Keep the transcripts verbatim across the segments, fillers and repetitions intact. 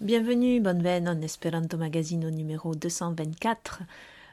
Bienvenue, bonven en Esperanto Magazine numéro deux cent vingt-quatre.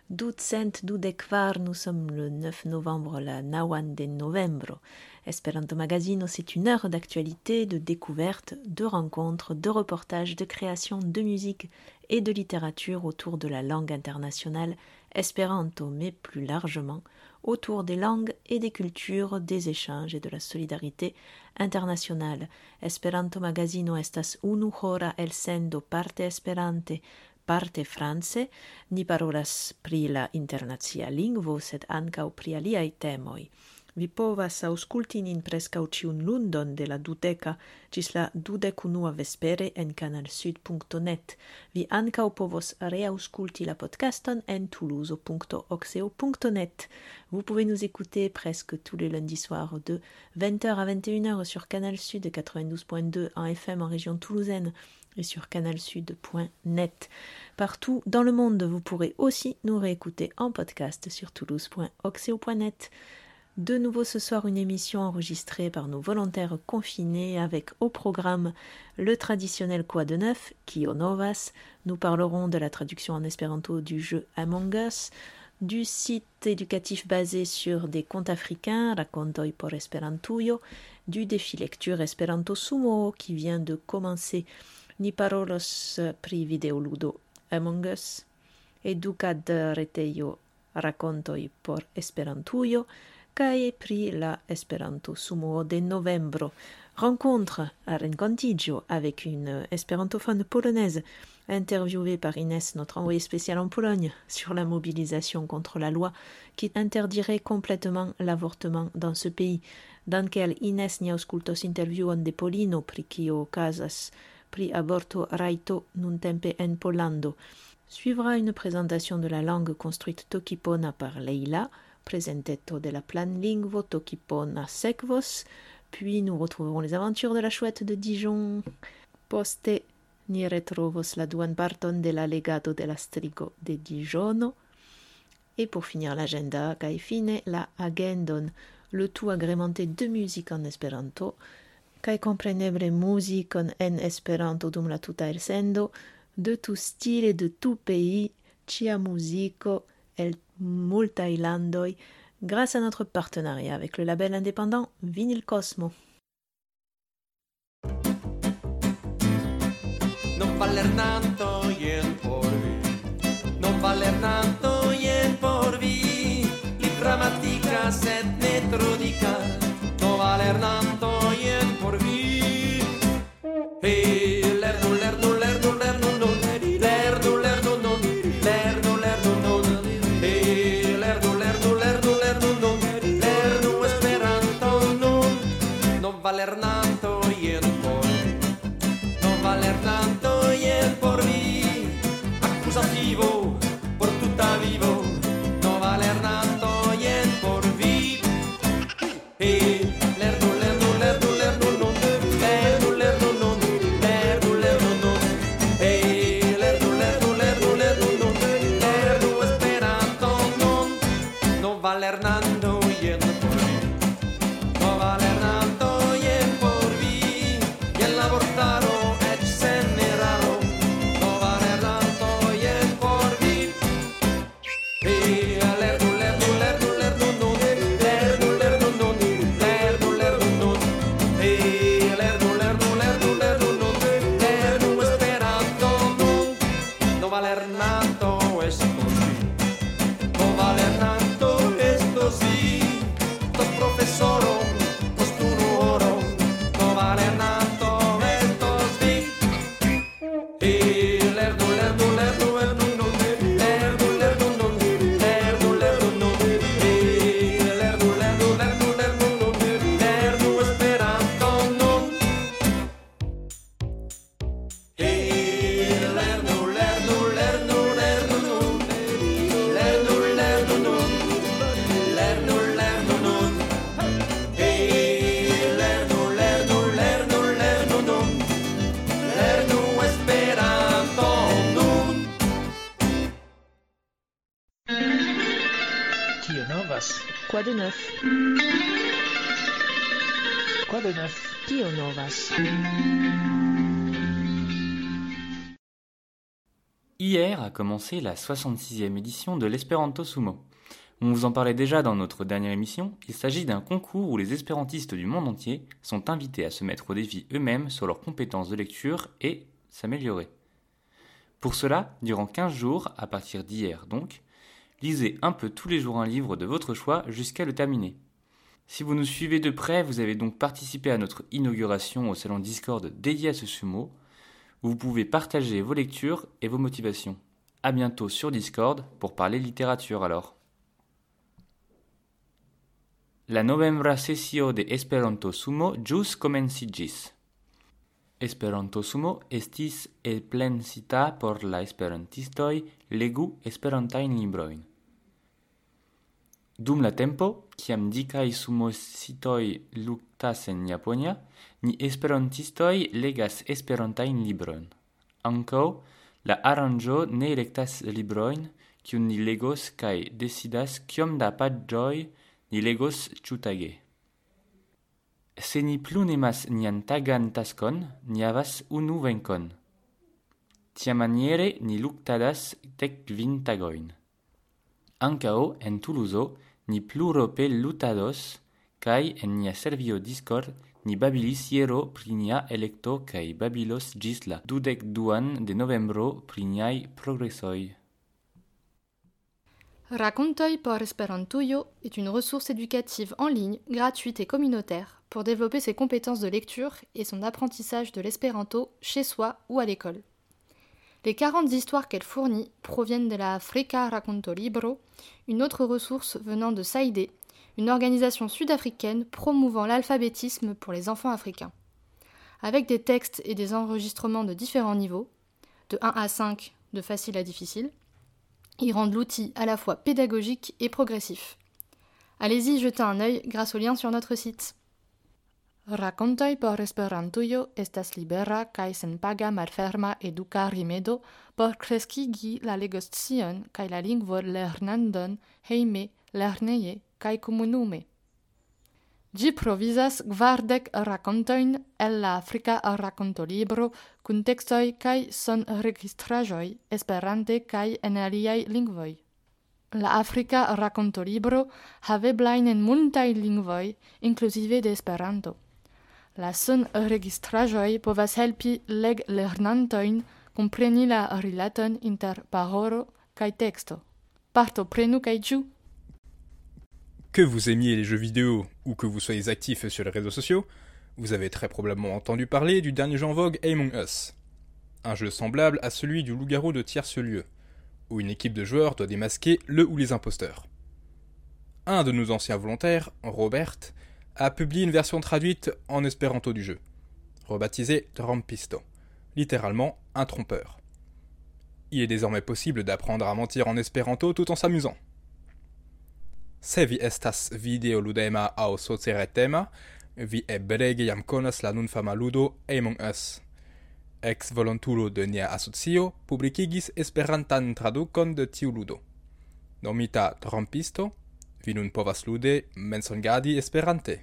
Ducent dudekvar, nous sommes le neuf novembre, la nawan de novembro. Esperanto Magazine, c'est une heure d'actualité, de découverte, de rencontres, de reportages, de création, de musique et de littérature autour de la langue internationale espéranto, mais plus largement autour des langues et des cultures, des échanges et de la solidarité internationale. Esperanto Magazino estas unu hora elsendo parte esperante, parte france, ni parolas pri la internacia lingvo, sed ankaŭ pri aliaj temoj. Vi povas aŭskulti nin preskaŭ ĉiun lundon de la dudeka ĝis la dudekunua vespere en canalsud punto net. Vi ankaŭ povos reaŭskulti la podcaston en toulouse punto oxeo punto net. Vous pouvez nous écouter presque tous les lundis soirs de vingt heures à vingt et une heures sur Canal Sud quatre-vingt-douze point deux en F M en région toulousaine et sur canalsud point net. Partout dans le monde, vous pourrez aussi nous réécouter en podcast sur toulouse point oxeo point net. De nouveau ce soir, une émission enregistrée par nos volontaires confinés avec au programme le traditionnel Quoi de neuf, Kio Novas. Nous parlerons de la traduction en espéranto du jeu Among Us, du site éducatif basé sur des contes africains, Racontoi por Esperantujo, du défi lecture Esperanto Sumo qui vient de commencer, Ni parolos pri videoludo Among Us, Educad retejo Racontoi por Esperantujo, kaj pri la Esperanto Sumo de novembro. Rencontre à Rencontigio avec une espérantophone polonaise, interviewée par Inès, notre envoyée spéciale en Pologne, sur la mobilisation contre la loi qui interdirait complètement l'avortement dans ce pays, dans lequel Inès ni aŭskultos intervjuon de Polino pri kio okazas pri aborto rajto nuntempe en Pollando. Suivra une présentation de la langue construite Tokipona par Leila, presentetto de la planlingvo Tokipona sekvos, puis nous retrouverons les aventures de la chouette de Dijon. Poste ni retrovos la duan parton de la legado de la strigo de Dijono. Et pour finir l'agenda, kaj fine la agendon, le tout agrémenté de musique en espéranto, kaj compreneble muzikon en esperanto dum la tuta elsendo, de tout style et de tout pays, ĉia muziko el multaj landoj, grâce à notre partenariat avec le label indépendant Vinyl Cosmo. Non valer tanto jen por vi, non valer tanto jen por vi, li gramatica sed ne trodica, non valer tanto jen por vi. Hey, lernu, lernu, lernu, lernu, non, lernu, lernu, non, lernu, lernu, non, hey, lernu, lernu, lernu, lernu, non, lernu esperanto, non, non valer tanto jen por vi, non valer tanto jen por vi, accusativo por tutta vivo, non valer tanto jen por vi. Hey, lernu, lernu, lernu, lernu, non, lernu, lernu, non, lernu, lernu, non, hey, lernu, lernu, lernu, lernu, non, lernu esperanto, non, non valer tanto jen por vi, non valer tanto jen por vi, jen la vortaro eĉ sen eraro, non valer tanto jen por vi. Hey, lernu, lernu, lernu, lernu, non, lernu, lernu, non, lernu, lernu, non, hey, lernu, lernu, lernu, lernu, non, lernu esperanto, non, non valer tanto es così, non valer tanto es così, tos profesoro, post unu horo, non valer tanto es così. Hey, lernu, lernu, lernu, lernu, non, lernu, lernu, non, lernu, lernu, non, hey, lernu, lernu, lernu, lernu, non, lernu esperanto, non. Hey, lernu, lernu, lernu, lernu, non, lernu, lernu, non, lernu, lernu, non, hey, lernu, lernu, lernu, lernu, non, lernu esperanto, non. Kio Novas? Quoi de neuf? Quoi de neuf? Kio Novas? Hier a commencé la soixante-sixième édition de l'Espéranto Sumo. On vous en parlait déjà dans notre dernière émission, il s'agit d'un concours où les espérantistes du monde entier sont invités à se mettre au défi eux-mêmes sur leurs compétences de lecture et s'améliorer. Pour cela, durant quinze jours, à partir d'hier donc, lisez un peu tous les jours un livre de votre choix jusqu'à le terminer. Si vous nous suivez de près, vous avez donc participé à notre inauguration au salon Discord dédié à ce sumo, où vous pouvez partager vos lectures et vos motivations. À bientôt sur Discord pour parler littérature alors. La novembra sesio de Esperanto Sumo ĵus komenciĝis. Esperanto Sumo estis elplencita por la esperantistoj legu esperantajn librojn. Dum la tempo, kiam dikaj sumositoj luktas en Japonia, ni esperantistoj legas esperantajn librojn. Ankaŭ la aranĝo ne elektas librojn, kiun ni legos kaj decidas kiom da paĝoj ni legos ĉiutage. Se ni plu nemas nian tagan taskon, ni havas unu venkon. Tiamaniere ni luktadas dek kvin tagojn. Ankaŭ en Tuluzo ni plurope lutados, kaj en nia servio Discord ni babilis hieraŭ pri nia elekto kaj babilos ĝis la dudek duan de novembro pri niaj progresoj. Racontoj por Esperantujo est une ressource éducative en ligne, gratuite et communautaire pour développer ses compétences de lecture et son apprentissage de l'espéranto chez soi ou à l'école. Les quarante histoires qu'elle fournit proviennent de la Africa Racconto Libro, une autre ressource venant de Saïdé, une organisation sud-africaine promouvant l'alphabétisme pour les enfants africains. Avec des textes et des enregistrements de différents niveaux, de un à cinq, de facile à difficile, ils rendent l'outil à la fois pédagogique et progressif. Allez-y jeter un œil grâce au lien sur notre site. Racontoj por Esperantujo estas libera kaj senpaga malferma eduka rimedo por kreskigi la legoscion kaj la lingvolernadon hejme, lerneje kaj komunume. Ĝi provizas kvardek rakontojn el la Afrika Rakontolibro kun tekstoj kaj sonregistraĵoj esperante kaj en aliaj lingvoj. La Afrika Rakontolibro haveblajn en multaj lingvoj, inkluzive de Esperanto. La sonregistraĵoj povas helpi leglernantojn kompreni la rilaton inter parolo kaj teksto. Partoprenu kaj ĝuu! Que vous aimiez les jeux vidéo ou que vous soyez actif sur les réseaux sociaux, vous avez très probablement entendu parler du dernier jeu en vogue Among Us. Un jeu semblable à celui du loup-garou de tierce-lieu, où une équipe de joueurs doit démasquer le ou les imposteurs. Un de nos anciens volontaires, Robert, a publié une version traduite en espéranto du jeu, rebaptisée Trompisto, littéralement un trompeur. Il est désormais possible d'apprendre à mentir en espéranto tout en s'amusant. Se vi estas videoludema aŭ sociretema, vi eblege jam konas la nun fama ludo Among Us. Ex-volontulo de nia asocio publikigis esperantan tradukon de tiu ludo. Nomita Trompisto, vi nun povas lude mensongadi esperante.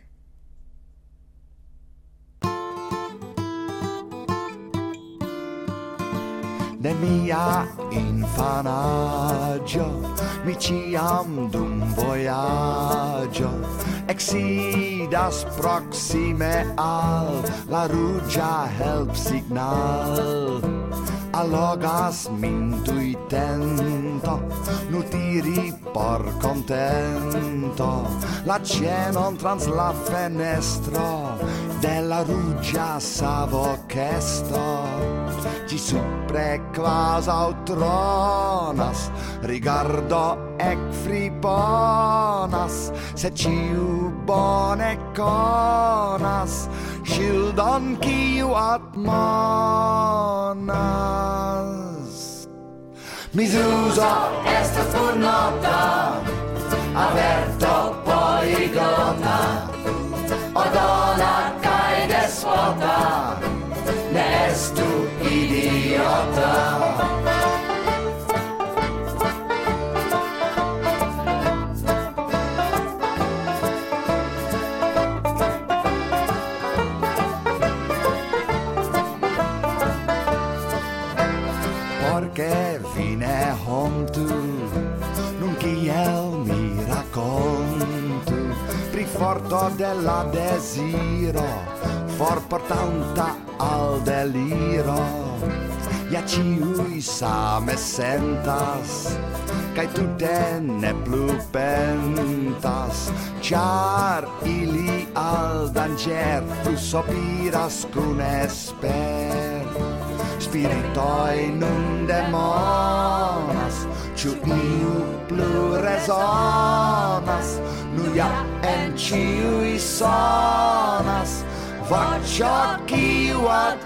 De mia infanaggio mi ciam dum voyaggio exidas proxime al la ruĝa helpsignal. Allogas min tuj tento nutiri por contento la ĉienon trans la fenestro de la ruĝa savokesto. Ci supre quasau tronas, rigardo ec friponas, se ciu bone conas, shildon ciu admonas. Misuso estas furnota, averto poligota, odona cae despota, ne estu idiota. Porque vi hontu, nun kiel mi raccontu, pri forto della desiro, forportanta al deliro, ja ciui same sentas, kai tutte ne plu pentas, char ili al danger plu sopiras kun esper. Spiritoi nun demonas, ciu iu plu resonas, nu ja en ciui sonas, vocio kiu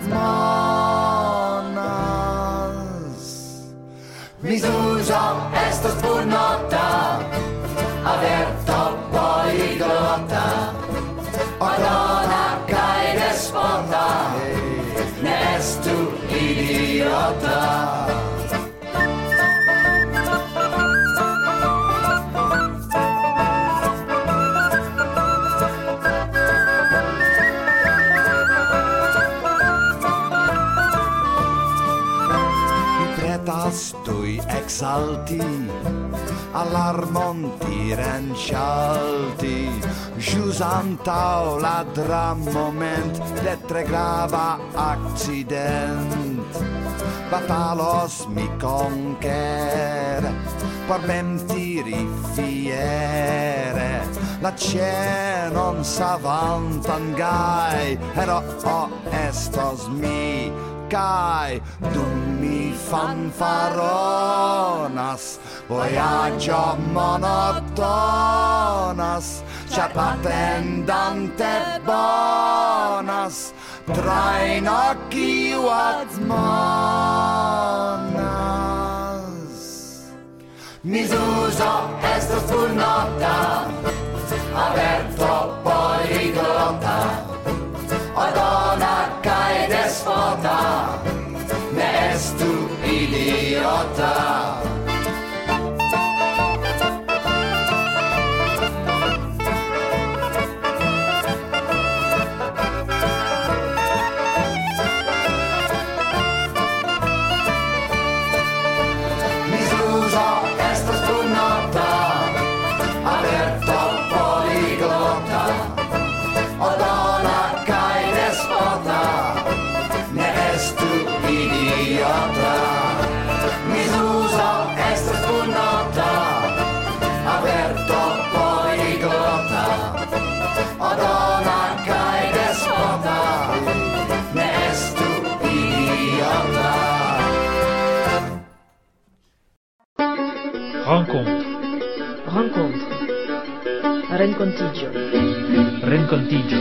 admonas. Misuso estas purnota, averto poliglota, ordona kai despota, ne estu idiota. Tui exalti, alarmon tirencialti, jus antau la dram moment de tre grava accident. Batalos mi conquere, por mem tiri fiere, la cenon savantan gai, ero o estos mi, kai dum mi fanfaronas, voyaggio monotonas, char attendante bonas, traino kiu admonas. Misuso estas purnota, averto poliglota, ordona kai despota, ne estu idiota. Misuso estas purnota, averto poliglota, ordona kai despota, ne estu idiota. Misuso estas purnota, averto poliglota, ordona kai despota, ne estu idiota. Rencontre. Rencontre. Renkontigio. Renkontigio.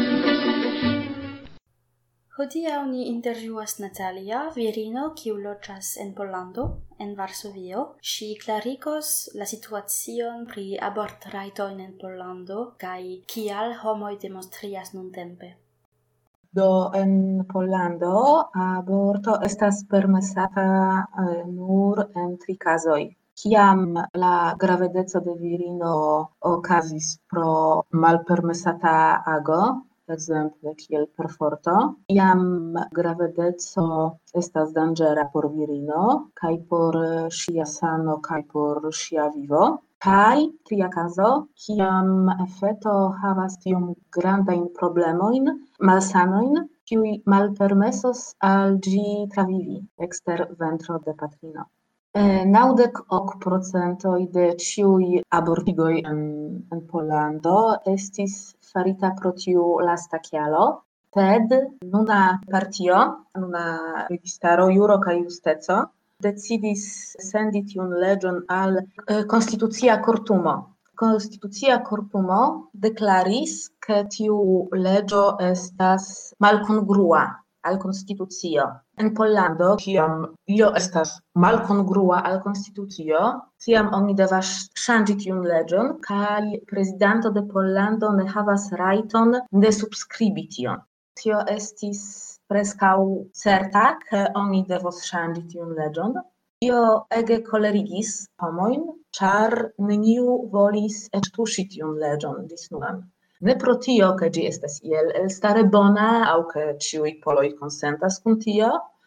Hodiaŭ ni intervjuas Natalia, virino kiu loĝas en Pollando, en Varsovio. Ŝi klarigos la situacion pri abortrajtojn en Pollando kaj kial homoj demonstrias nuntempe. Do en Pollando aborto estas permesata eh, nur en tri kazoj. Kiam la gravedeco de virino okazis pro malpermesata ago, ekzemple kiel perforto, iam gravedeco estas danĝera por virino kaj por ŝia sano kaj por ŝia vivo. Kaj tria kazo, kiam feto havas tiom grandajn problemojn, malsanojn, kiuj malpermesos al ĝi travivi ekster ventro de patrino. Naŭdek ok procentoj de ĉiuj abortigoj en, en Pollando estis farita pro tiu lasta kialo, sed nuna partio, nuna registaro Juro kaj Justeco decidis sendi tiun leĝon al eh, konstitucia kortumo. Konstitucia kortumo deklaris, ke tiu leĝo estas malkongrua al konstitucio. En Pollando, kiam io estas malkongrua al konstitucio, tiam oni devas ŝanĝi tiun leĝon, kaj prezidanto de Pollando ne havas rajton de subskribi tion. Tio estis preskaŭ certa, ke oni devos ŝanĝi tiun leĝon. Tio ege kolerigis homojn, ĉar neniu volis eĉ tuŝi tiun leĝon ĝis nun. Ne pro tio, ke ĝi estas iel elstare bona aŭ ke ĉiuj poloj konsentas kun tio,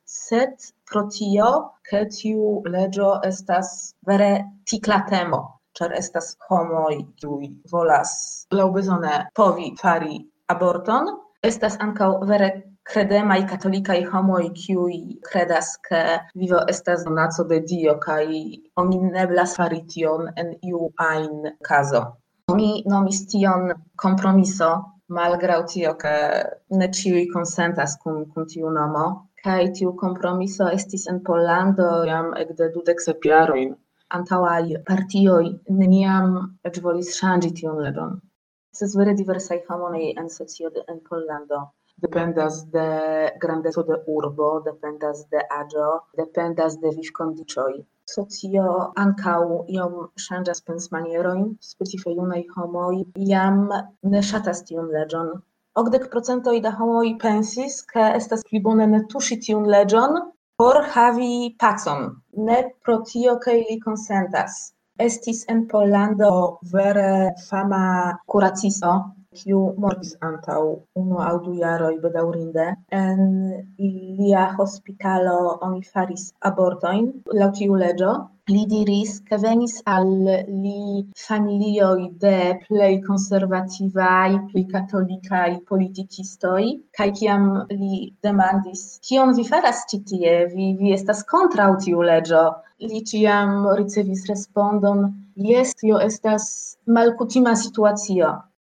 sed pro tio, ke tiu leĝo estas vere tikla temo, ĉar estas homoj, kiuj volas laŭbezone povi fari aborton. Estas ankaŭ vere credemaj katolikaj homoj, kiuj kredas, ke vivo estas donaco de Dio kaj oni ne eblas fari tion en iu ajn kazo. Oni nomis tion kompromiso, malgraŭ tio, ke ne ĉiuj konsentas kun, kun tiu nomo. Kaj tiu kompromiso estis en Pollando jam ekde dudek sep jarojn. Antaŭaj partioj neniam eĉ volis ŝanĝi tiun leĝon. Estas vere diversaj homoj en socio de, en Pollando. Dependas de grandeco de urbo, dependas de aĝo, dependas de vivkondiĉoj. Socio ankaŭ iom ŝanĝas pensmanierojn, specife junaj homoj jam ne ŝatas tiun leĝon. Okdek procentoj da homoj pensis, ke estas pli bone ne tuŝi tiun leĝon por havi pacon, ne pro tio, ke ili konsentas. Estis en Pollando vere fama kuracisto, kiu mortis antaŭ unu aŭ du jaroj bedaŭrinde. En ilia hospitalo oni faris abortojn laŭ tiu leĝo. Li diris, ke venis al li familioj de plej konservativaj, pli katolikaj politikistoj, kaj kiam li demandis, kion vi faras ĉi tie, vi, vi estas kontraŭ tiu leĝo, li ĉiam ricevis respondon, jes, tio estas malkutima situacio.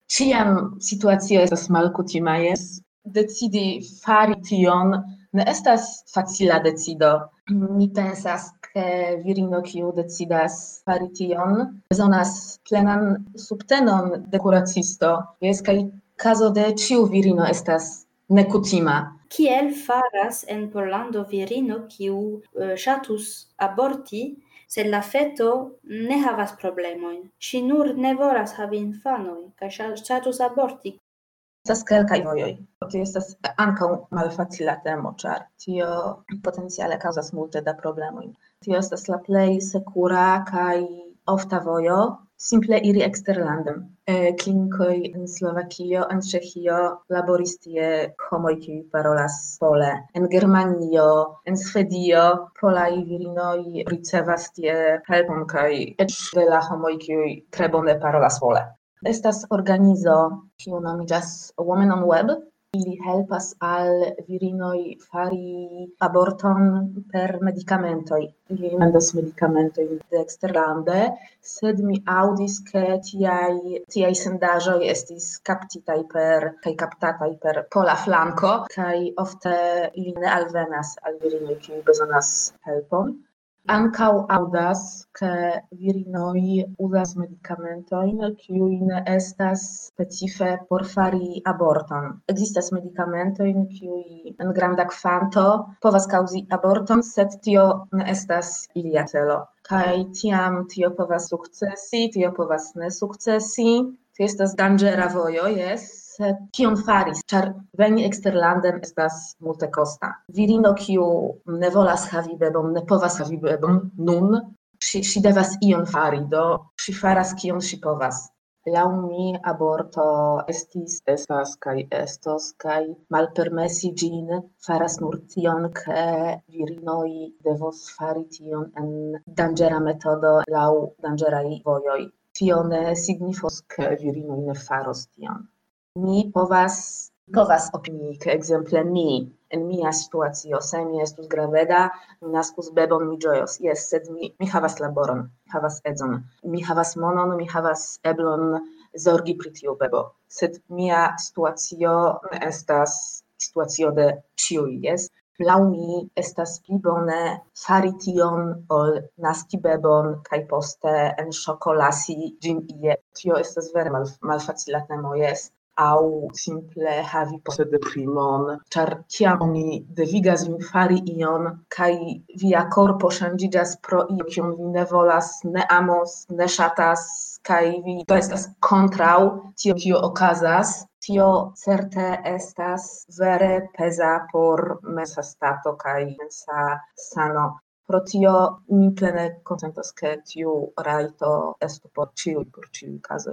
Ĉiam situacio estas malkutima, jes. Decidi fari tion ne estas facila decido. Mi pensas, ke virino, kiu decidas fari tion, bezonas plenan subtenon de kuracisto. Jes, kaj kazo de ĉiu virino estas nekutima. Kiel faras en Pollando virino, kiu uh, ŝatus aborti, sed la feto ne havas problemojn. Ŝi nur ne volas havi infanojn kaj ŝatus aborti. Estas kelkaj vojoj. Tio estas ankaŭ malfacila temo, ĉar tio potenciale kaŭzas multe da problemoj. Tio estas la plej sekura kaj ofta vojo, simple iri eksterlanden. Eh, klinikoj en Slovakio, en Ĉeĥio laboris tie homoj, kiuj parolas pole. En Germanio, en Svedio, polaj virinoj ricevas tie helpon kaj eĉ de la homoj, kiuj tre bone parolas pole. Estas organizo, kiu nomiĝas Women on Web. Ili helpas al virinoj fari aborton per medikamentoj. Ili vendas medikamentojn de eksterlande, sed mi aŭdis, ke tiaj, tiaj sendaĵoj estis kaptitaj per kaj kaptataj per pola flanko, kaj ofte ili ne alvenas al virinoj, kiuj bezonas helpon. Ankaŭ aŭdas, ke virinoj uzas medikamentojn, kiuj ne estas specife por fari aborton. Ekzistas medikamentojn, kiuj en granda kvanto povas kaŭzi aborton, sed tio ne estas ilia celo. Kaj tiam tio povas sukcesi, tio povas ne sukcesi. Tio estas danĝera vojo, jes. Sed kion faris, ĉar veni eksterlanden estas multekosta. Virino, kiu ne volas havi bebon, ne povas havi bebon nun, ŝi, ŝi devas ion fari, do ŝi faras kion ŝi povas. Laŭ mi aborto estis, estas kaj estos, kaj malpermesi ĝin faras nur tion, ke virinoj devos fari tion en danĝera metodo laŭ danĝeraj vojoj. Tio ne signifos, ke virinoj ne faros tion. Mi povas, povas opinii, ke ekzemple mi, en mia situacio, se mi estus graveda, mi naskus bebon, mi ĝojos. Jes, sed mi, mi havas laboron, mi havas edzon, mi havas monon, mi havas eblon zorgi pri tiu bebo. Sed mia situacio ne estas situacio de ĉiuj, jes. Laŭ mi estas pli bone fari tion, ol naski bebon kaj poste en ŝoko lasi ĝin ie. Tio estas vere mal, malfacila temo, jes. Aŭ simple havi poste deprimon, ĉar kiam oni devigas vin fari ion, kaj via korpo ŝanĝiĝas pro io, kion vi ne volas, ne amos, ne ŝatas, kaj vi to estas kontraŭ tio, kio okazas, tio certe estas vere peza por mensa stato kaj mensa sano. Pro tio mi plene konsentas, ke tiu rajto estu por ĉiuj, por ĉiuj kazoj.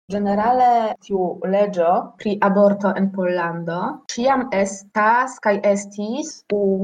Generale tiu legio pri aborto en Pollando ciam estas kaj estis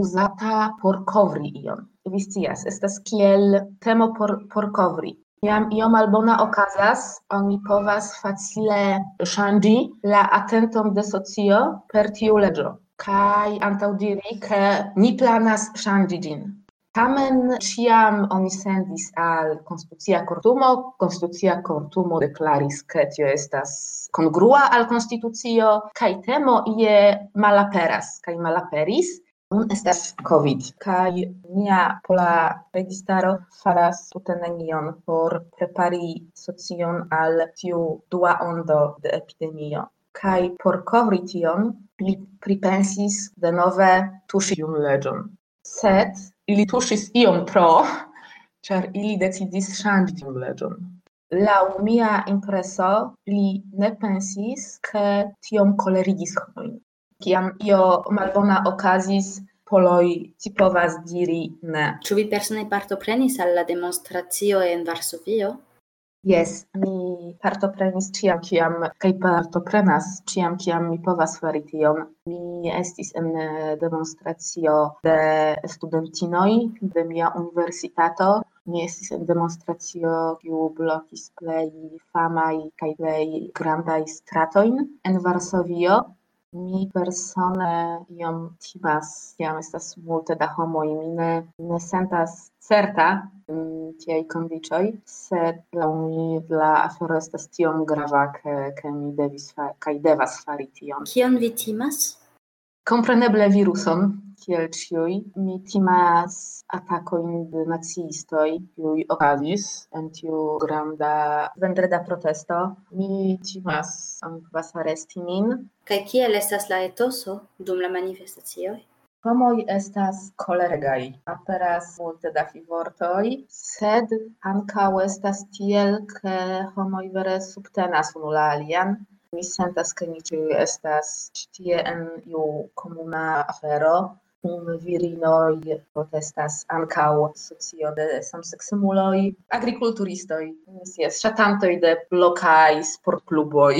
uzata por kovri ion. Vi scias, estas kiel temo por, por kovri. Jam io malbona okazas, oni povas facile ŝanĝi la atenton de socio per tiu legio. Kaj antaŭdiri, ke ni planas ŝanĝi ĝin. Tamen ĉiam oni sendis al konstitucia kortumo, konstitucia kortumo deklaris, ke tio estas kongrua al konstitucio, kaj temo ie malaperas, kaj malaperis. Nun estas COVID, kaj nia pola registaro faras tute nenion por prepari socion al tiu dua ondo de epidemio. Kaj por kovri tion, li pripensis denove tuŝi tiun leĝon. Sed ili tuŝis iom pro, ĉar ili decidis ŝanĝi tiun leĝon. Laŭ mia impreso, li ne pensis, ke tiom kolerigis homojn. Kiam io malbona okazis, poloj ci povas diri ne. Ĉu vi persone partoprenis al la demonstracio en Varsovio? Yes, mi partoprenis ĉiam, kiam, kaj partoprenas ĉiam, kiam mi povas fari tion. Mi estis en demonstracio de studentinoj de mia universitato. Mi estis en demonstracio, kiu blokis plej famaj kaj plej grandaj stratojn en Varsovio. Mi persone iom timas, kiam estas multe da homoj, mi ne, ne sentas certa en tiaj kondiĉoj, sed laŭ mi la afero estas tiom grava, ke, ke mi devis fari, kaj devas fari tion. Kion vi timas? Kompreneble viruson, kiel ĉiuj. Mi timas atakojn de naciistoj, kiuj okazis en tiu granda vendreda protesto. Mi timas povas aresti min. Kaj kiel estas la etoso dum la manifestacioj? Homoj estas kolergaj, aperas multe da fivortoj, sed ankaŭ estas tiel, ke homoj vere subtenas unu la alian. Mi sentas, ke ni ĉiuj estas ĉi tie en iu komuna afero. Kun virinoj protestas ankaŭ socio de samseksemuloj, agrikulturistoj, yes, ŝatantoj de lokaj sportkluboj.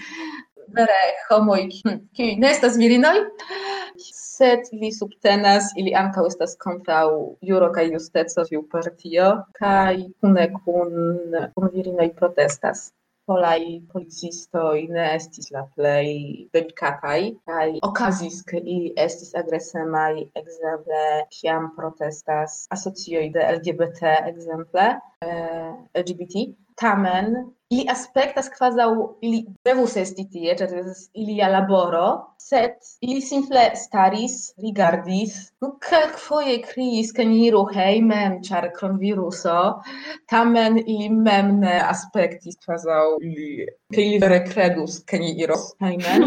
Vere homoj, kiuj ne estas virinoj, sed ili subtenas, ili ankaŭ estas kontraŭ juro kaj justeco tiu partio, kaj kune kun, kun virinoj protestas. Polaj policistoj ne estis la plej delikataj, kaj okazis, ke ili estis agresemaj, ekzemple kiam protestas asocioj de L G B T, ekzemple eh, L G B T. Tamen ili aspektas kvazaŭ ili devus esti tie, ĉar estas ilia laboro, sed ili simple staris, rigardis, kelkfoje kriis, ke ni iru hejmen, ĉar kronviruso, tamen ili mem ne aspektis kvazaŭ ili, ke ili vere kredus, ke ni iros hejmen.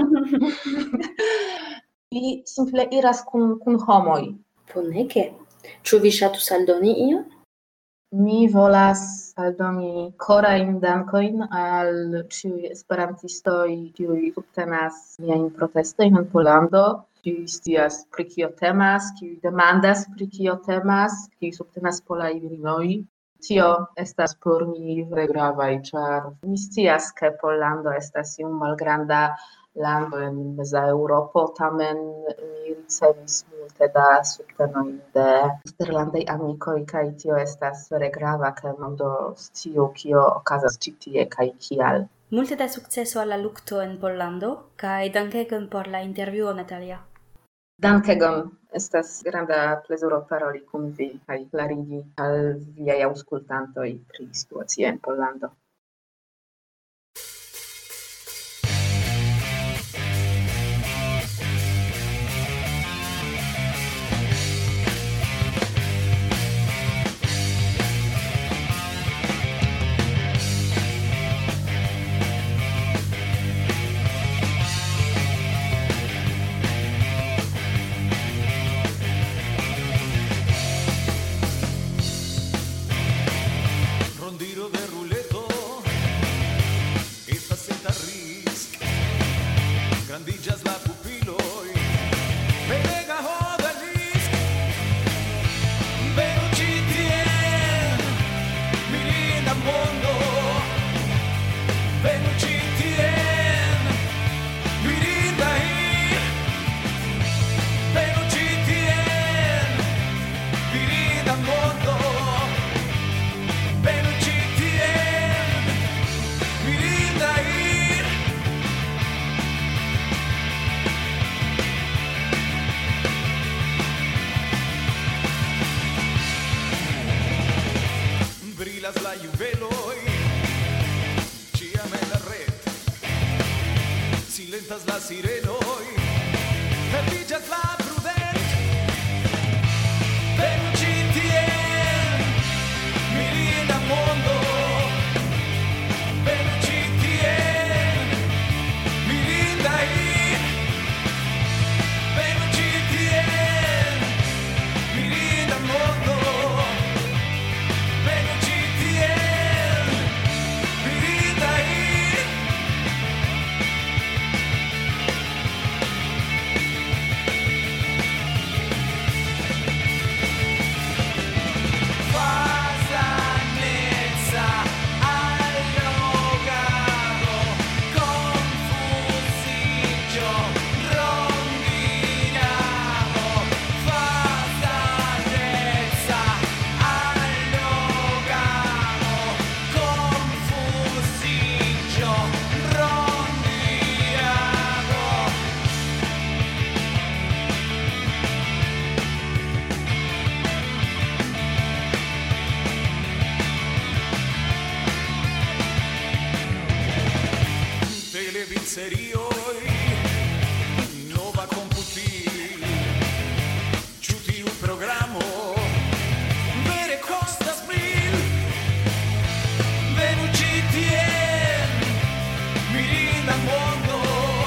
Ili simple iras kun, kun homoj. Bonege. Ĉu vi ŝatus aldoni ion? Mi volas aldoni korajn dankojn al ĉiuj esperantistoj, kiuj subtenas miajn protestojn en Pollando, kiuj scias pri kio temas, kiuj demandas pri kio temas, kiuj subtenas polaj virinoj. Tio estas por mi vere gravaj, ĉar mi scias, ke Pollando estas iom malgranda lando en meza Eŭropo, tamen mi ricevis multe da subtenoj de eksterlandaj amikoj, kaj tio estas vere grava, ke mondo sciu kio okazas ĉi tie kaj kial. Multe da sukceso al la lukto en Pollando, kaj dankegon por la intervjuo, Natalia. Dankegon, estas granda plezuro paroli kun vi kaj klarigi al viaj aŭskultantoj pri situacio en Pollando. Rondiro de ruleto juveloi, ciame la red, silentas la sirenoi, perdigas la prudent, venuci tien, mirinda mondo, venuci tien, mirinda in, venuci tien, mirinda mondo, venuci tien, mirinda in. Fasanezza allogado, confusigio, rondinado. Fasanezza allogado, confusigio, rondinado. Televizzerioi, nova computi, ciuti un programma, vere costas mil, venuci tien, mirinda mondo,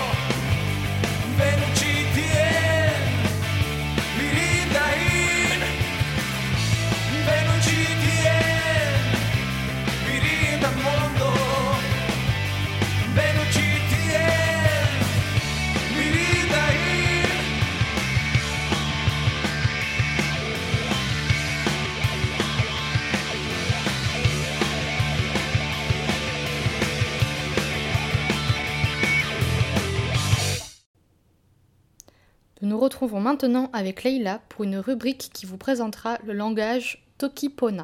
venuci tien, mirinda in, venuci tien, mirinda mondo, venuci tien, mirinda in. Nous nous retrouvons maintenant avec Leila pour une rubrique qui vous présentera le langage Tokipona.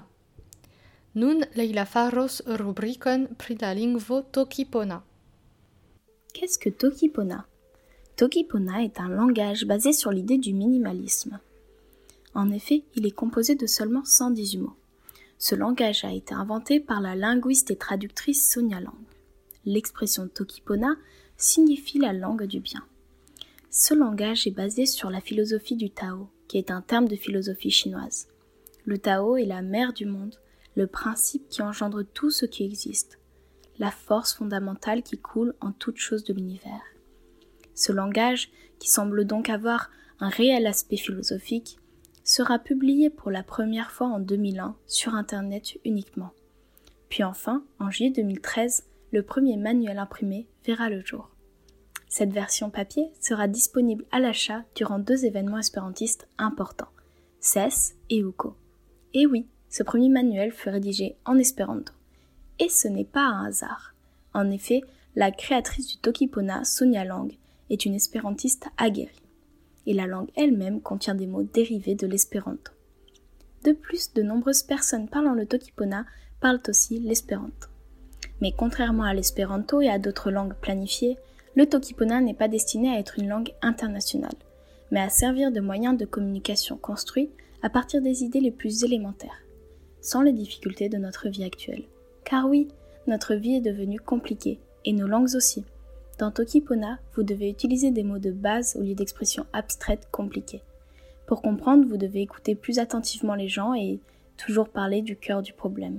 Nun Leila faros rubrikon pri la lingvo Tokipona. Qu'est-ce que Tokipona? Tokipona est un langage basé sur l'idée du minimalisme. En effet, il est composé de seulement cent dix-huit mots. Ce langage a été inventé par la linguiste et traductrice Sonia Lang. L'expression Tokipona signifie la langue du bien. Ce langage est basé sur la philosophie du Tao, qui est un terme de philosophie chinoise. Le Tao est la mère du monde, le principe qui engendre tout ce qui existe, la force fondamentale qui coule en toute chose de l'univers. Ce langage, qui semble donc avoir un réel aspect philosophique, sera publié pour la première fois en deux mille un sur Internet uniquement. Puis enfin, en juillet deux mille treize, le premier manuel imprimé verra le jour. Cette version papier sera disponible à l'achat durant deux événements espérantistes importants, C E S et U C O. Et oui, ce premier manuel fut rédigé en espéranto. Et ce n'est pas un hasard. En effet, la créatrice du Tokipona, Sonia Lang, est une espérantiste aguerrie. Et la langue elle-même contient des mots dérivés de l'espéranto. De plus, de nombreuses personnes parlant le Tokipona parlent aussi l'espéranto. Mais contrairement à l'espéranto et à d'autres langues planifiées, le Tokipona n'est pas destiné à être une langue internationale, mais à servir de moyen de communication construit à partir des idées les plus élémentaires, sans les difficultés de notre vie actuelle. Car oui, notre vie est devenue compliquée, et nos langues aussi. Dans Tokipona, vous devez utiliser des mots de base au lieu d'expressions abstraites compliquées. Pour comprendre, vous devez écouter plus attentivement les gens et toujours parler du cœur du problème.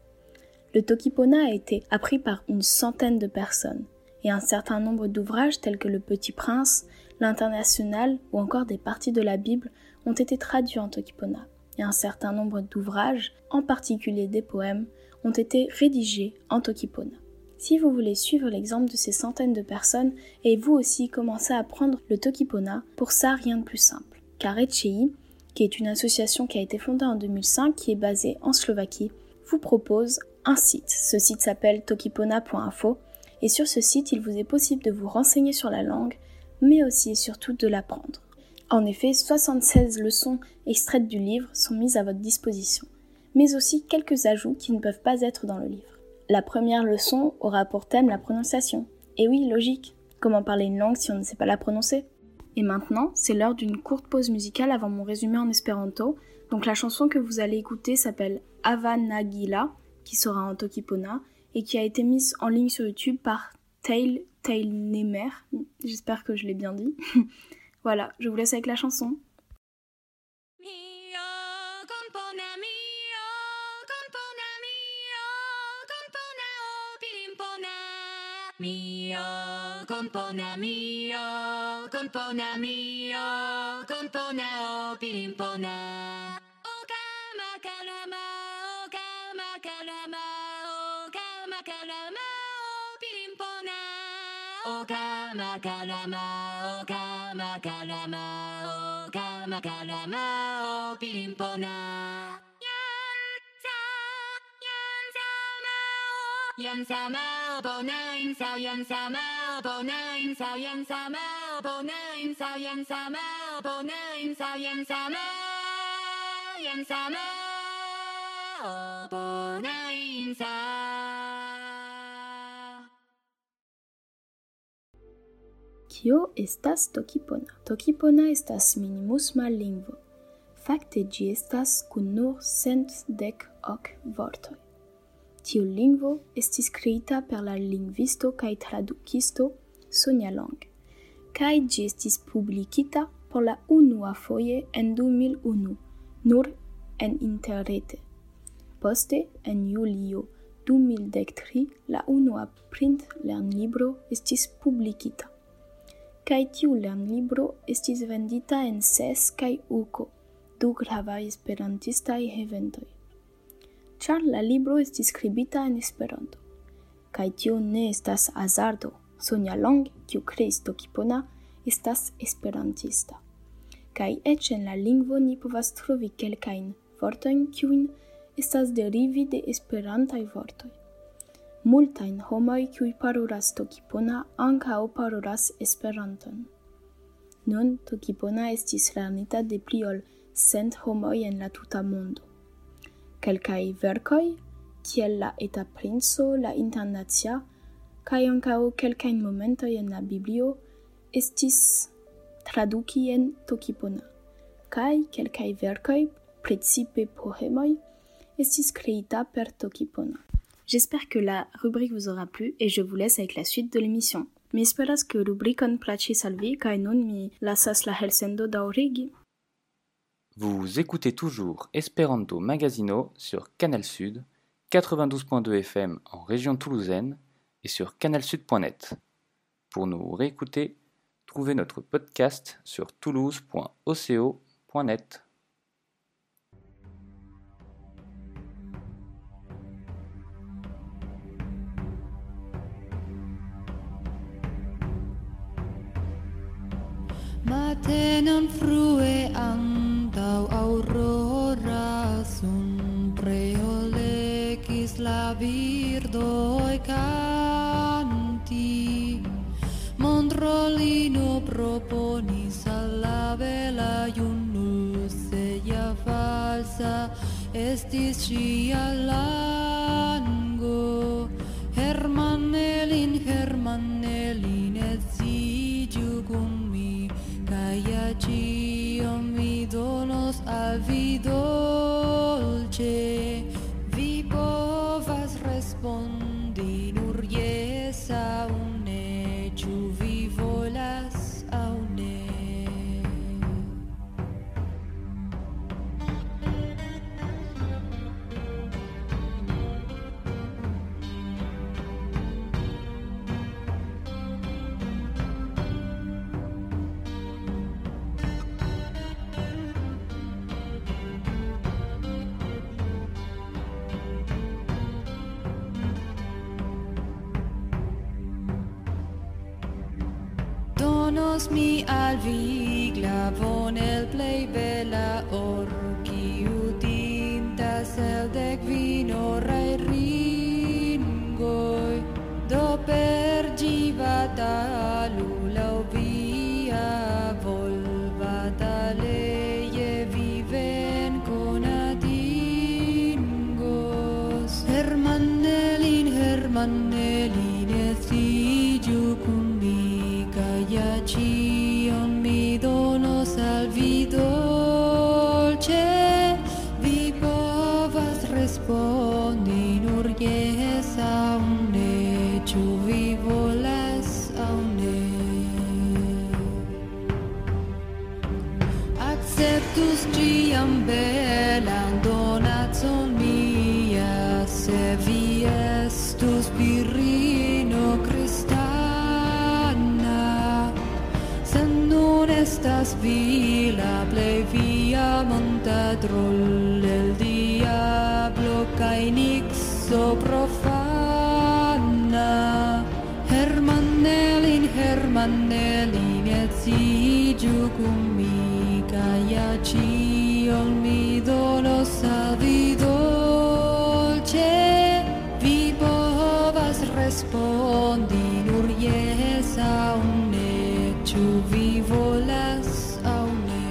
Le Tokipona a été appris par une centaine de personnes, et un certain nombre d'ouvrages tels que Le Petit Prince, L'International ou encore des parties de la Bible ont été traduits en Tokipona. Et un certain nombre d'ouvrages, en particulier des poèmes, ont été rédigés en Tokipona. Si vous voulez suivre l'exemple de ces centaines de personnes et vous aussi commencer à apprendre le Tokipona, pour ça rien de plus simple. Car Echei, qui est une association qui a été fondée en deux mille cinq, qui est basée en Slovaquie, vous propose un site. Ce site s'appelle tokipona point info et sur ce site, il vous est possible de vous renseigner sur la langue, mais aussi et surtout de l'apprendre. En effet, soixante-seize leçons extraites du livre sont mises à votre disposition, mais aussi quelques ajouts qui ne peuvent pas être dans le livre. La première leçon aura pour thème la prononciation. Et oui, logique, comment parler une langue si on ne sait pas la prononcer? Et maintenant, c'est l'heure d'une courte pause musicale avant mon résumé en espéranto. Donc la chanson que vous allez écouter s'appelle Ava Nagila qui sera en Tokipona et qui a été mise en ligne sur YouTube par Tail Tailnemer. J'espère que je l'ai bien dit. Voilà, je vous laisse avec la chanson. Mio, compona mio, compona mio, compona o pirimpona. O kama kalama, o kama kalama, o kama kalama o pirimpona. O kama kalama, o kama kalama, o kama kalama o pirimpona. Yan sama o bona in sao yan sama o bona in sao yan sama o bona in sao yan sama o bona in sao yan sama yan sama o bona in sao. Kio estas Tokipona? Tokipona estas minimusma lingvo. Fakte ĝi estas kun nur cent dek ok vortoj. Tiu lingvo estis kreita per la lingvisto kaj tradukisto Sonia Lang, kaj ĝi estis publikita por la unua foje en du mil unu, nur en interrete. Poste, en julio du mil dek tri, la unua print-lernlibro estis publikita. Kaj tiu lernlibro estis vendita en Ses kaj Uko, du gravaj esperantistaj eventoj. Ĉar la libro estis skribita en Esperanto. Kaj tio ne estas hazardo. Sonia Lang, kiu kreis Tokipona, estas esperantista. Kaj eĉ en la lingvo ni povas trovi kelkajn vortojn kiujn estas derivi de esperantaj vortoj. Multajn homoj kiuj parolas Tokipona ankaŭ parolas Esperanton. Nun Tokipona estis lernita de pli ol cent homoj en la tuta mondo. Kelkaj verkoj, kiel la Eta Princo, la Internacia, kaj ankaŭ kelkajn momentoj en la Biblio estis traduki en Tokipona, kaj kelkaj verkoj, precipe poemoj, estis kreita per Tokipona. J'espère que la rubrique vous aura plu et je vous laisse avec la suite de l'émission. Mi esperas ke rubrikon plaĉis al vi kaj nun mi lasas la elsendo daŭrigi. Vous écoutez toujours Esperanto Magazino sur Canal Sud, quatre-vingt-douze point deux F M en région toulousaine et sur canalsud point net. Pour nous réécouter, trouvez notre podcast sur toulouse point o c o point net. Matenan frue antau aurora sun preolekis la birdoi canti. Mondrolino proponis alla bella Iunuseia falsa estis cia lango. Hermanelin, Hermanelin edziĝu kun mi, kaj ĉion mi donos al vi dolĉe. Vi povas respondi nur jes aŭ ne, ĉu vi volas aŭ ne. Donos mi al vi glavon el plej bela or, kiu tintas el dek vinoraj ringoj. Do per ĝi batalu laŭ via volbataleje vi venkon atingos. Hermanelin, Hermanelin, edziĝu kun mi, kaj ĉion mi donos al vi dolĉe. Vi povas respondi nur las vila plevia montadrol el diablo cainixo profana Hermanelin Hermanelin et sigiu cumi cayaci olmido lo savidolce vi povas respondi nur yes au ne ciu vi volas au ne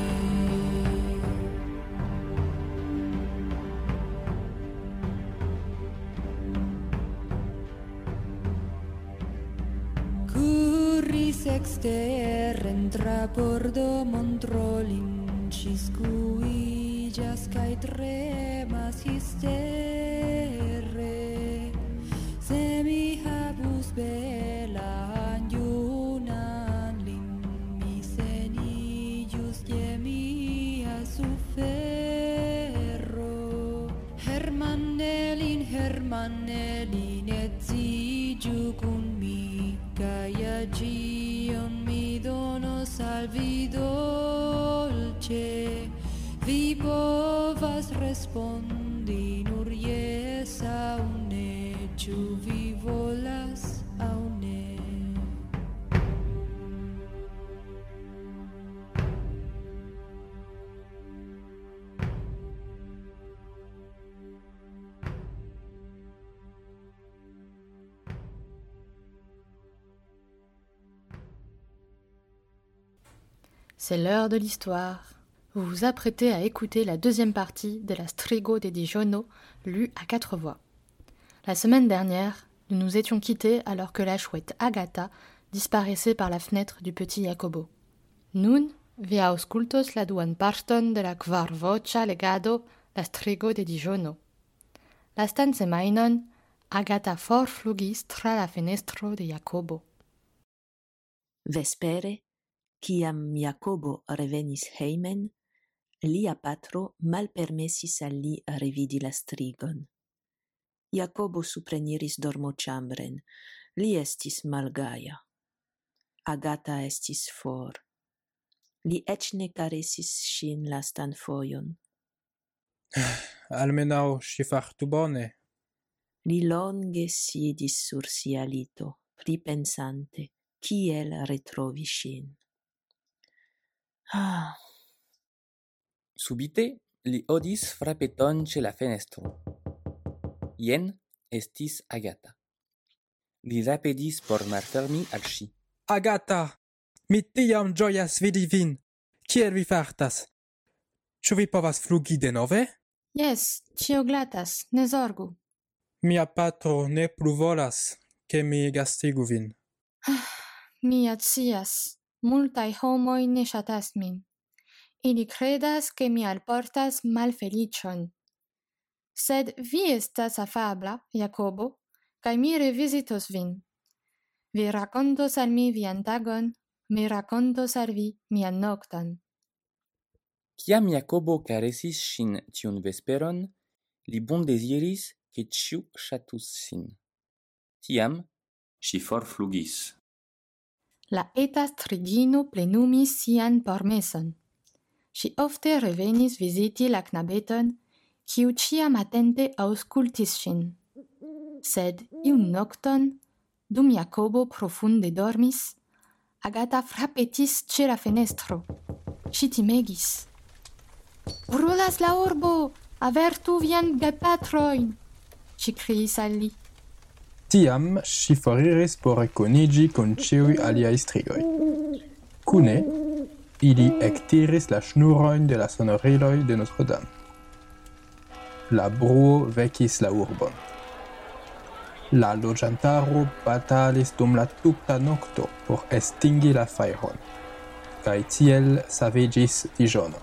Curris exter entra pordo montrolin ciscuillas cae tremas histere se mi habus bela anjunan lin mi senillus je mia sufero Hermanelin Hermanelin et sigiu cun mi caia gion mi donos al vi dolce vi povas respondi nur yes au ne ciu vi volas au ne C'est l'heure de l'histoire. Vous vous apprêtez à écouter la deuxième partie de la Strigo de Dijono, lue à quatre voix. La semaine dernière, nous nous étions quittés alors que la chouette Agatha disparaissait par la fenêtre du petit Jacobo. Nun, vi auscultos la duan parton de la kvarvoĉa legado la Strigo de Dijono. Lastan semajnon, Agatha forflugis tra la fenestro de Jacobo. Vespere, kiam Jacobo revenis hejmen, lia patro malpermesis al li revidi la strigon. Jacobo supreniris dormoĉambren. Li estis malgaja. Agata estis for. Li eĉ ne karesis ŝin lastan fojon. Almenaŭ ŝi fartu bone. Li longe sidis sur sia lito, pripensante, kiel retrovi ŝin. Ah. Subite li audis frapeton ĉe la fenestro. Jen estis Agata. Li rapidis por malfermi al ŝi. Agata, mi tiam ĝojas vidi vin. Kiel vi fartas? Ĉu vi povas flugi denove? Jes, ĉio glatas, ne zorgu. Mia patro ne plu volas, ke mi gastigu vin. Mi ja scias. Multaj homoj ne ŝatas min. Ili kredas ke mi alportas malfeliĉon. Sed vi estas afabla, Jacobo, kaj mi revizitos vin. Vi rakontos al mi vian tagon, mi rakontos al vi mian nokton. Kiam Jacobo karesis ŝin tiun vesperon, li bondeziris, ke ĉiu ŝatus ŝin. Tiam ŝi forflugis. La eta strigino plenumis sian promesson. Ŝi ofte revenis viziti la knabeton, kiu ĉiam atente aŭskultis ŝin. Sed iun nokton, dum Jacobo profunde dormis, Agata frapetis ĉe la fenestro. Ŝi timegis. Brulas la urbo! Avertu vian gepatrojn! Ŝi kriis al li. Tiam ŝi foriris por rekoniĝi kun ĉiuj aliaj strigoj. Kune ili ektiris la ŝnurojn de la sonoriloj de Notre-Dame. La bruo vekis la urbon. La loĝantaro batalis dum la tuta nokto por estingi la fajron, kaj tiel saviĝis Dijono.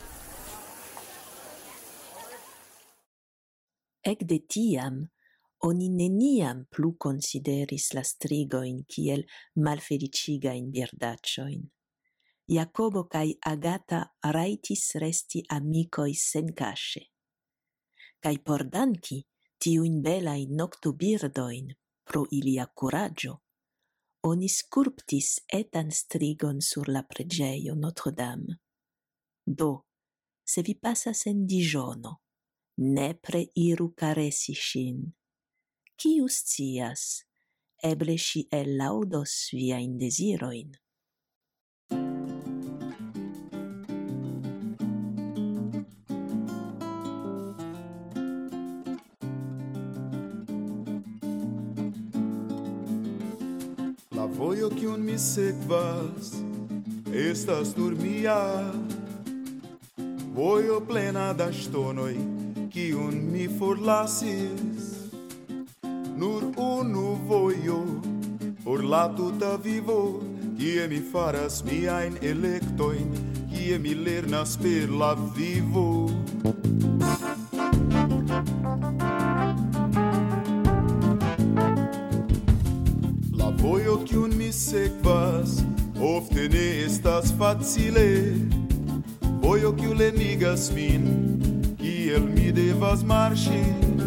Ekde tiam, oni neniam plu konsideris la strigojn kiel malfeliĉigajn birdaĉojn. Jacobo kaj Agata rajtis resti amikoj senkaŝe. Kaj por danki tiujn belajn noktobirdojn pro ilia kuraĝo, oni sculptis etan strigon sur la preĝejo Notre-Dame. Do, se vi pasas en Dijono, nepre iru karesi ŝin. Kiu scias, eble ŝi ellaudos viajn dezirojn. La vojo kiun mi sekvas estas nur mia, vojo plena da ŝtonoj kiun mi forlasis. Nur unu vojo por la tuta vivo, kie mi faras miajn elektojn, kie mi lernas per la vivo. La vojo kiun mi sekvas ofte ne estas facile, vojo kiu lenigas min, kiel mi devas marŝi.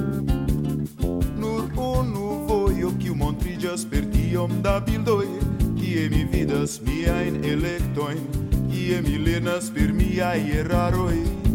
Nur unu vojo kiu montriĝas per tiom da bildoj, kie mi vidas miajn elektojn, kie mi lernas per miaj eraroj.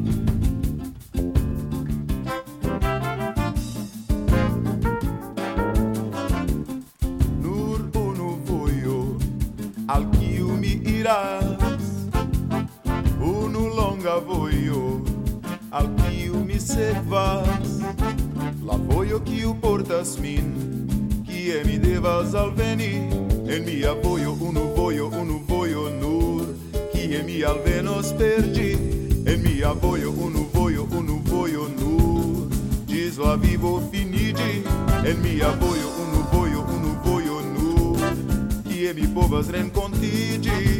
Al kiu mi iras, unu longa vojo, al kiu mi sekvas, la vojo kiu portas min, kie mi devas alveni, en mia vojo unu vojo, unu vojo nur, kie mi alvenos per ĝi, en mia vojo unu vojo, unu vojo nur, ĝis la vivo finiĝi, en mia vojo unu vojo, unu vojo nur, kie mi povas renkontiĝi.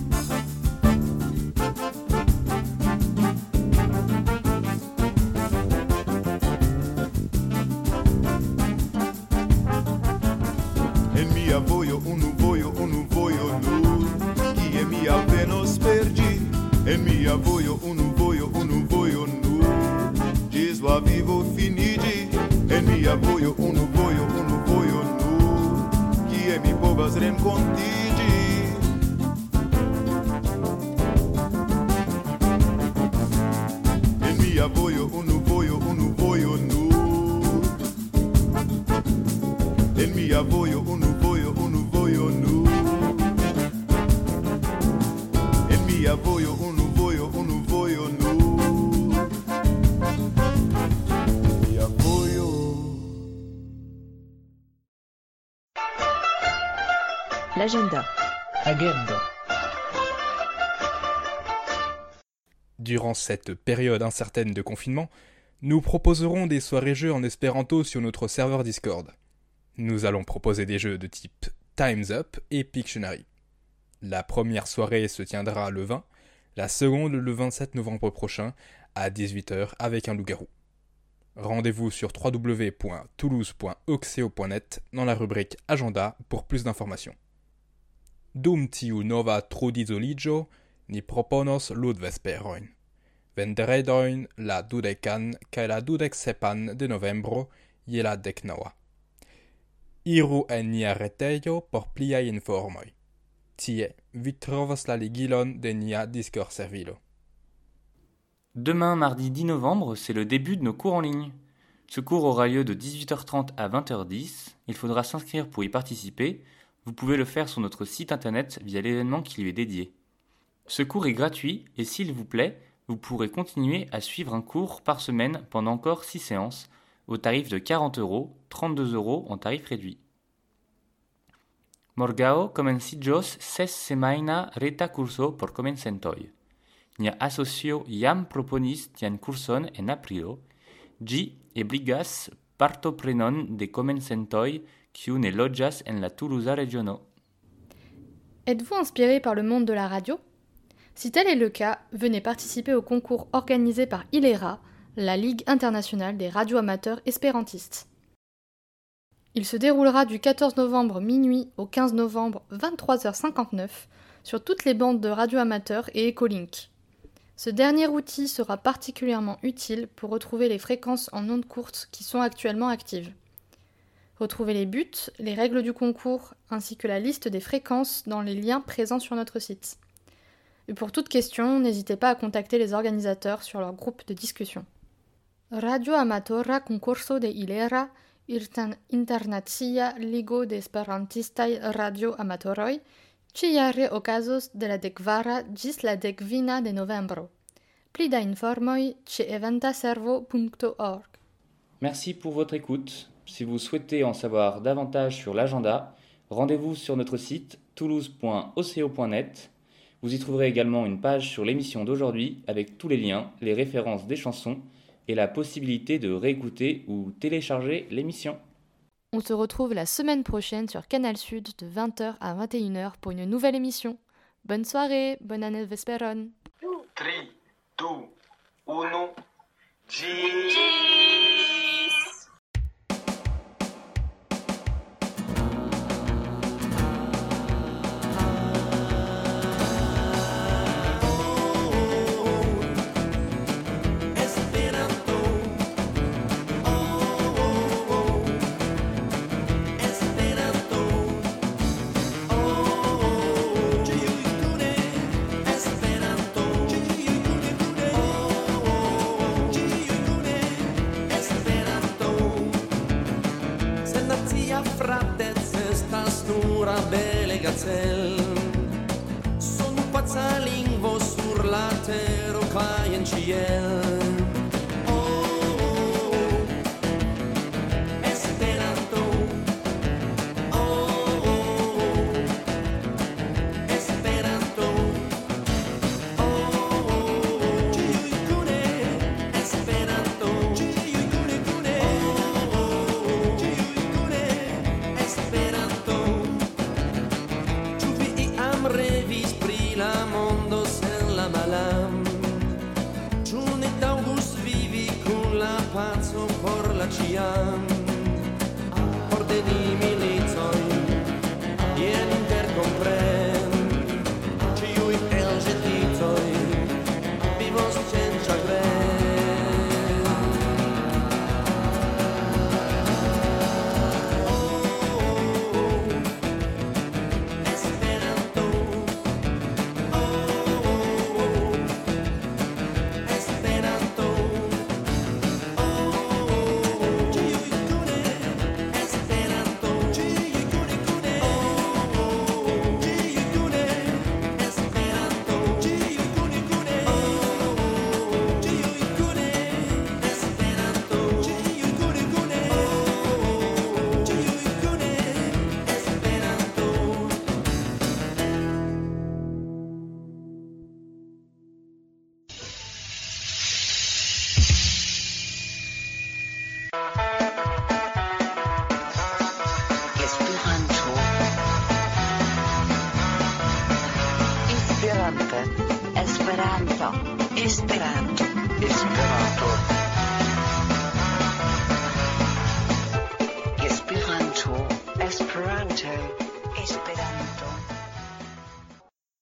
En mia vojo unu vojo, unu vojo nur, kie mi alvenos per ĝi, en mia vojo unu vojo, unu vojo nur, ĝis la vivo finiĝi, en mia vojo unu vojo, unu vojo nur, kie mi povas renkontiĝi. En mia vojo unu vojo, unu vojo nur, en mia vojo unu vojo, unu vojo nur, en mia vojo unu vojo, unu vojo nur, en mia vojo. L'agenda. Agenda. Durant cette période incertaine de confinement, nous proposerons des soirées-jeux en espéranto sur notre serveur Discord. Nous allons proposer des jeux de type Time's Up et Pictionary. La première soirée se tiendra le vingt, la seconde le vingt-sept novembre prochain à dix-huit heures avec un loup-garou. Rendez-vous sur w w w point toulouse point oxeo point net dans la rubrique Agenda pour plus d'informations. Dum tiu nova trudizoligio ni proponos ludvesperojn. Vendredojn la dudekan kaj la dudeksepan de novembro je la deknaŭa. Iru en nia retejo por pliaj informoj. Tie vi trovas la ligilon de nia Discord-servilo. Demain, mardi dix novembre, c'est le début de nos cours en ligne. Ce cours aura lieu de dix-huit heures trente à vingt heures dix. Il faudra s'inscrire pour y participer. Vous pouvez le faire sur notre site internet via l'événement qui lui est dédié. Ce cours est gratuit et s'il vous plaît, vous pourrez continuer à suivre un cours par semaine pendant encore six séances au tarif de quarante euros, trente-deux euros en tarif réduit. Morgao komenciĝos ses semajna reta kurso por komencantoj. Nia asocio jam proponis tian kurson en aprilo. Ĝi ebligas partoprenon de komencantoj kiu ne loĝas en la Toulousa regiono. Êtes-vous inspiré par le monde de la radio ? Si tel est le cas, venez participer au concours organisé par I L E R A, la Ligue internationale des radioamateurs espérantistes. Il se déroulera du quatorze novembre minuit au quinze novembre vingt-trois heures cinquante-neuf sur toutes les bandes de radioamateurs et Echolink. Ce dernier outil sera particulièrement utile pour retrouver les fréquences en ondes courtes qui sont actuellement actives. Retrouvez les buts, les règles du concours, ainsi que la liste des fréquences dans les liens présents sur notre site. Et pour toute question, n'hésitez pas à contacter les organisateurs sur leur groupe de discussion. Radio Amatora Concurso de Hilera, Irtan Internacia Ligo de Esperantistaj Radio Amatoroj, ĉi-jare okazos de la dekvara ĝis la dekvina de novembro. Pli da informoj ĉe eventaservo punto org. Merci pour votre écoute. Si vous souhaitez en savoir davantage sur l'agenda, rendez-vous sur notre site toulouse point o c o point net. Vous y trouverez également une page sur l'émission d'aujourd'hui avec tous les liens, les références des chansons et la possibilité de réécouter ou télécharger l'émission. On se retrouve la semaine prochaine sur Canal Sud de vingt heures à vingt et une heures pour une nouvelle émission. Bonne soirée, bonne année vesperon. trois, deux, un, G. Sono pazza lingvo sur la terra ca in ciel. Ciam, ordeni